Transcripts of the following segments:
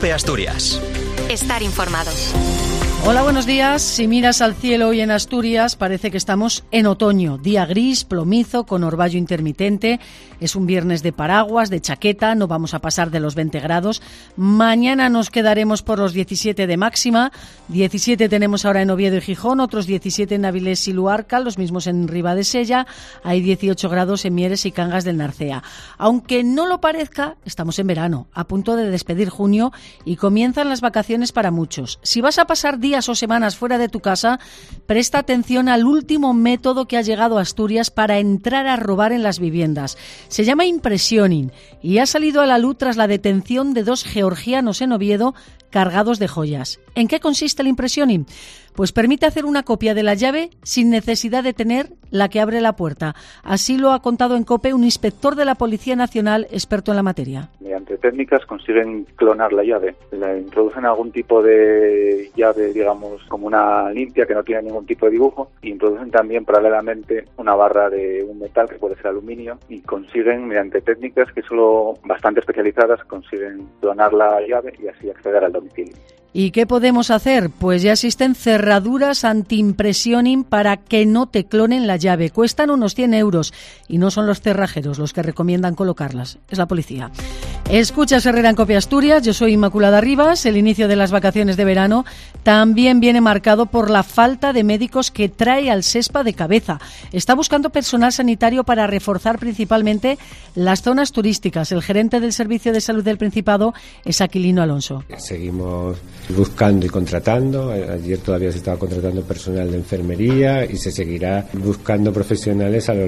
COPE Asturias. Estar informado. Hola, buenos días. Si miras al cielo hoy en Asturias, parece que estamos en otoño. Día gris, plomizo, con orvallo intermitente. Es un viernes de paraguas, de chaqueta, no vamos a pasar de los 20 grados. Mañana nos quedaremos por los 17 de máxima. 17 tenemos ahora en Oviedo y Gijón, otros 17 en Avilés y Luarca, los mismos en Ribadesella. Hay 18 grados en Mieres y Cangas del Narcea. Aunque no lo parezca, estamos en verano, a punto de despedir junio y comienzan las vacaciones para muchos. Si vas a pasar días o semanas fuera de tu casa, presta atención al último método que ha llegado a Asturias para entrar a robar en las viviendas. Se llama impressioning y ha salido a la luz tras la detención de 2 georgianos en Oviedo cargados de joyas. ¿En qué consiste el impressioning? Pues permite hacer una copia de la llave sin necesidad de tener la que abre la puerta. Así lo ha contado en COPE un inspector de la Policía Nacional experto en la materia. Mediante técnicas consiguen clonar la llave. Le introducen algún tipo de llave, digamos, como una limpia que no tiene ningún tipo de dibujo. E introducen también paralelamente una barra de un metal que puede ser aluminio y consiguen, mediante técnicas que solo bastante especializadas, consiguen clonar la llave y así acceder al domicilio. ¿Y qué podemos hacer? Pues ya existen cerraduras anti-impressioning para que no te clonen la llave. Cuestan unos 100 euros y no son los cerrajeros los que recomiendan colocarlas, es la policía. Escuchas Herrera en COPE Asturias, yo soy Inmaculada Rivas. El inicio de las vacaciones de verano también viene marcado por la falta de médicos que trae al SESPA de cabeza. Está buscando personal sanitario para reforzar principalmente las zonas turísticas. El gerente del Servicio de Salud del Principado es Aquilino Alonso. Seguimos buscando y contratando. Ayer todavía se estaba contratando personal de enfermería y se seguirá buscando profesionales a lo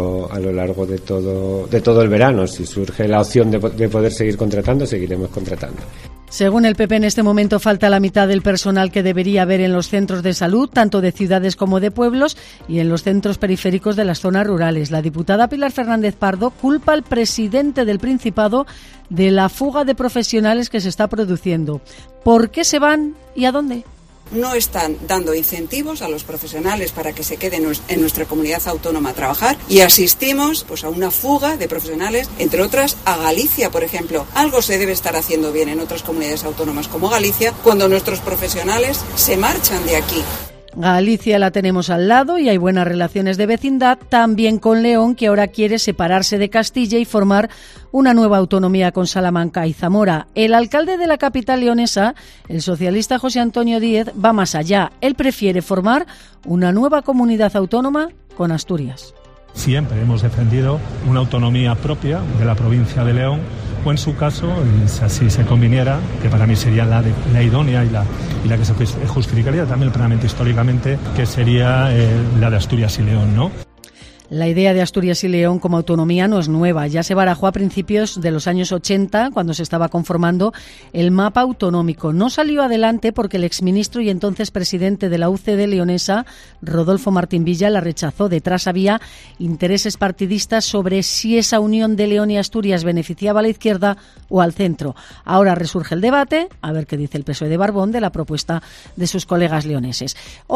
largo de todo el verano. Si surge la opción de poder seguir contratando, seguiremos contratando. Según el PP, en este momento falta la mitad del personal que debería haber en los centros de salud, tanto de ciudades como de pueblos, y en los centros periféricos de las zonas rurales. La diputada Pilar Fernández Pardo culpa al presidente del Principado de la fuga de profesionales que se está produciendo. ¿Por qué se van y a dónde? No están dando incentivos a los profesionales para que se queden en nuestra comunidad autónoma a trabajar y asistimos a una fuga de profesionales, entre otras a Galicia, por ejemplo. Algo se debe estar haciendo bien en otras comunidades autónomas como Galicia cuando nuestros profesionales se marchan de aquí. Galicia la tenemos al lado y hay buenas relaciones de vecindad, también con León, que ahora quiere separarse de Castilla y formar una nueva autonomía con Salamanca y Zamora. El alcalde de la capital leonesa, el socialista José Antonio Díez, va más allá. Él prefiere formar una nueva comunidad autónoma con Asturias. Siempre hemos defendido una autonomía propia de la provincia de León, o en su caso, si así se conviniera, que para mí sería la idónea y la que se justificaría también plenamente históricamente, que sería la de Asturias y León, ¿no? La idea de Asturias y León como autonomía no es nueva. Ya se barajó a principios de los años 80, cuando se estaba conformando el mapa autonómico. No salió adelante porque el exministro y entonces presidente de la UCD leonesa, Rodolfo Martín Villa, la rechazó. Detrás había intereses partidistas sobre si esa unión de León y Asturias beneficiaba a la izquierda o al centro. Ahora resurge el debate, a ver qué dice el PSOE de Barbón de la propuesta de sus colegas leoneses.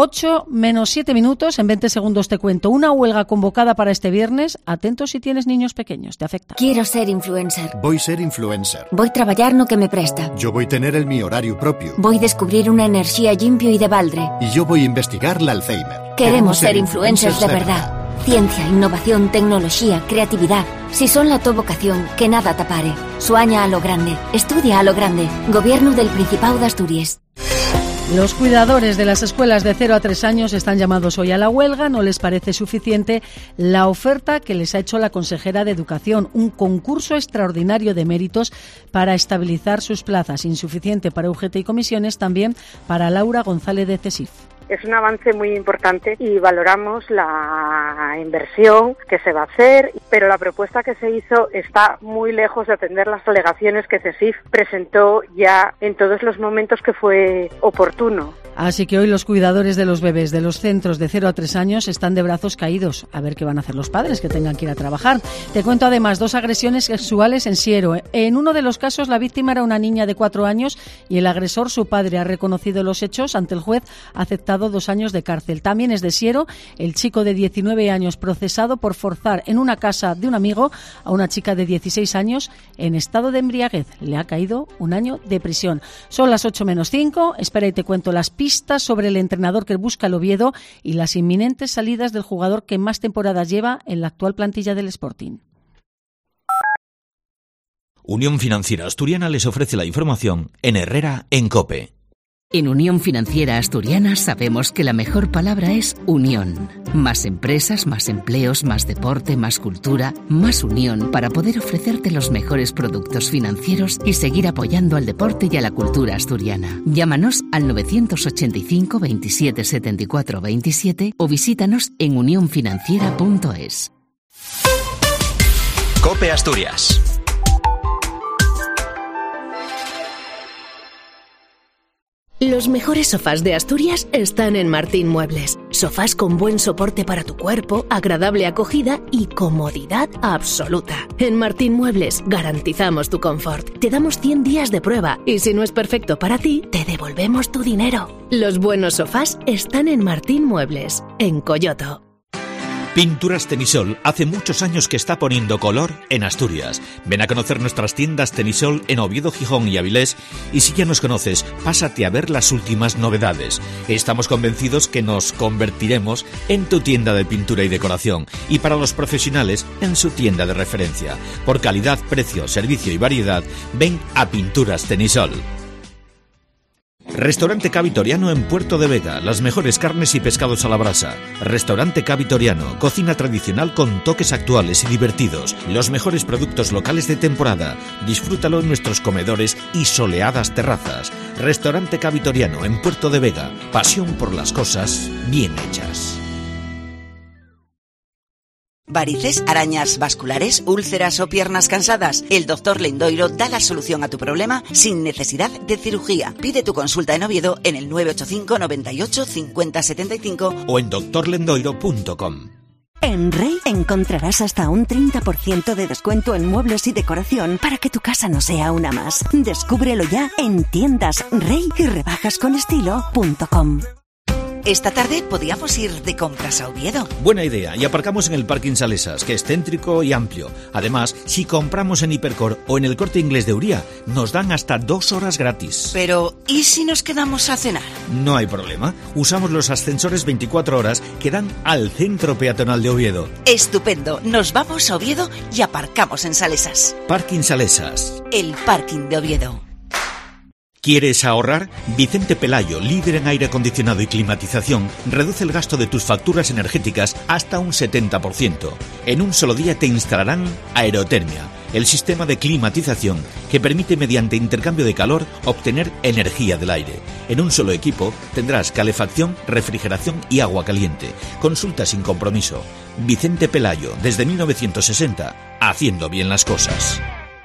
8 menos 7 minutos, en 20 segundos te cuento. Una huelga convocada para este viernes. Atento si tienes niños pequeños, te afecta. Quiero ser influencer. Voy ser influencer. Voy traballar no que me presta. Yo voy tener el mi horario propio. Voy descubrir una enerxía limpio y de baldre. Y yo voy investigar la Alzheimer. Queremos ser influencers de verdad. Ciencia, innovación, tecnología, creatividad. Si son la tu vocación, que nada te pare. Sueña a lo grande. Estudia a lo grande. Gobierno del Principado de Asturias. Los cuidadores de las escuelas de 0 a 3 años están llamados hoy a la huelga. No les parece suficiente la oferta que les ha hecho la consejera de Educación, un concurso extraordinario de méritos para estabilizar sus plazas, insuficiente para UGT y comisiones, también para Laura González de CESIF. Es un avance muy importante y valoramos la inversión que se va a hacer, pero la propuesta que se hizo está muy lejos de atender las alegaciones que CESIF presentó ya en todos los momentos que fue oportuno. Así que hoy los cuidadores de los bebés de los centros de 0 a 3 años están de brazos caídos. A ver qué van a hacer los padres que tengan que ir a trabajar. Te cuento además 2 agresiones sexuales en Siero. En uno de los casos la víctima era una niña de 4 años y el agresor, su padre, ha reconocido los hechos ante el juez, ha aceptado 2 años de cárcel. También es de Siero el chico de 19 años procesado por forzar en una casa de un amigo a una chica de 16 años en estado de embriaguez. Le ha caído 1 año de prisión. Son las 8:05. Espera y te cuento las pistas sobre el entrenador que busca el Oviedo y las inminentes salidas del jugador que más temporadas lleva en la actual plantilla del Sporting. Unión Financiera Asturiana les ofrece la información en Herrera en COPE. En Unión Financiera Asturiana sabemos que la mejor palabra es unión. Más empresas, más empleos, más deporte, más cultura, más unión para poder ofrecerte los mejores productos financieros y seguir apoyando al deporte y a la cultura asturiana. Llámanos al 985 27 74 27 o visítanos en unionfinanciera.es. COPE Asturias. Los mejores sofás de Asturias están en Martín Muebles. Sofás con buen soporte para tu cuerpo, agradable acogida y comodidad absoluta. En Martín Muebles garantizamos tu confort. Te damos 100 días de prueba y si no es perfecto para ti, te devolvemos tu dinero. Los buenos sofás están en Martín Muebles, en Coyoto. Pinturas Tenisol hace muchos años que está poniendo color en Asturias. Ven a conocer nuestras tiendas Tenisol en Oviedo, Gijón y Avilés y si ya nos conoces, pásate a ver las últimas novedades. Estamos convencidos que nos convertiremos en tu tienda de pintura y decoración y para los profesionales en su tienda de referencia. Por calidad, precio, servicio y variedad, ven a Pinturas Tenisol. Restaurante Cavitoriano en Puerto de Vega, las mejores carnes y pescados a la brasa. Restaurante Cavitoriano, cocina tradicional con toques actuales y divertidos. Los mejores productos locales de temporada. Disfrútalo en nuestros comedores y soleadas terrazas. Restaurante Cavitoriano en Puerto de Vega, pasión por las cosas bien hechas. Varices, arañas vasculares, úlceras o piernas cansadas. El Dr. Lendoiro da la solución a tu problema sin necesidad de cirugía. Pide tu consulta en Oviedo en el 985 98 50 75 o en drlendoiro.com. En Rey encontrarás hasta un 30% de descuento en muebles y decoración para que tu casa no sea una más. Descúbrelo ya en tiendas Rey y rebajasconestilo.com. Esta tarde podíamos ir de compras a Oviedo. Buena idea, y aparcamos en el Parking Salesas, que es céntrico y amplio. Además, si compramos en Hipercor o en el Corte Inglés de Uría, nos dan hasta 2 horas gratis. Pero, ¿y si nos quedamos a cenar? No hay problema. Usamos los ascensores 24 horas que dan al centro peatonal de Oviedo. Estupendo. Nos vamos a Oviedo y aparcamos en Salesas. Parking Salesas. El parking de Oviedo. ¿Quieres ahorrar? Vicente Pelayo, líder en aire acondicionado y climatización, reduce el gasto de tus facturas energéticas hasta un 70%. En un solo día te instalarán Aerotermia, el sistema de climatización que permite mediante intercambio de calor obtener energía del aire. En un solo equipo tendrás calefacción, refrigeración y agua caliente. Consulta sin compromiso. Vicente Pelayo, desde 1960, haciendo bien las cosas.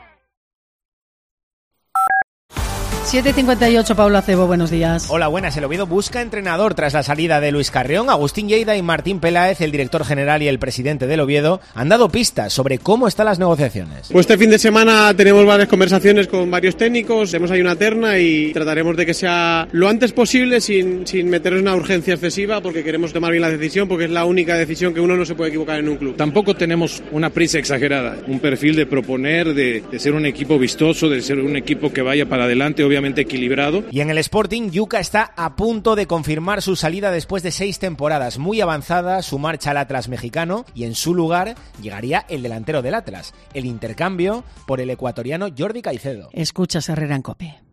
7:58, Paula Cebo, buenos días. Hola, buenas. El Oviedo busca entrenador tras la salida de Luis Carrión. Agustín Lleida y Martín Peláez, el director general y el presidente del Oviedo, han dado pistas sobre cómo están las negociaciones. Pues este fin de semana tenemos varias conversaciones con varios técnicos, tenemos ahí una terna y trataremos de que sea lo antes posible sin meternos en una urgencia excesiva porque queremos tomar bien la decisión, porque es la única decisión que uno no se puede equivocar en un club. Tampoco tenemos una prisa exagerada, un perfil de proponer, de ser un equipo vistoso, de ser un equipo que vaya para adelante, obviamente equilibrado. Y en el Sporting, Yuka está a punto de confirmar su salida después de 6 temporadas, muy avanzada su marcha al Atlas mexicano, y en su lugar llegaría el delantero del Atlas, el intercambio por el ecuatoriano Jordi Caicedo. Escuchas Herrera en COPE.